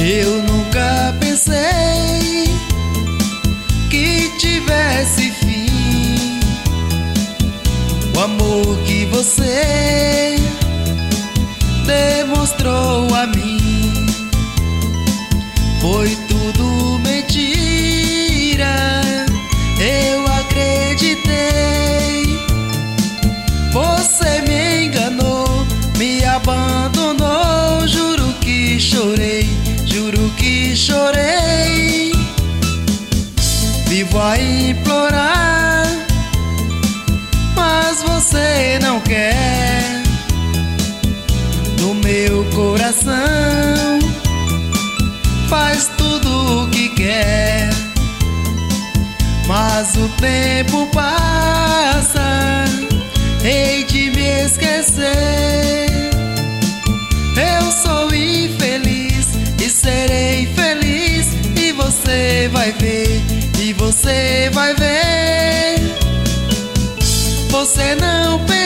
Eu nunca pensei que tivesse fim. O amor que você demonstrou a mim foi tudo mentira. Eu acreditei, você me enganou, me abandonou. Juro que chorei, juro que chorei. Vivo a implorar, mas você não quer. Do meu coração faz tudo o que quer, mas o tempo passa, hei de me esquecer. Eu sou infeliz e serei feliz, e você vai ver, e você vai ver. Você não pensa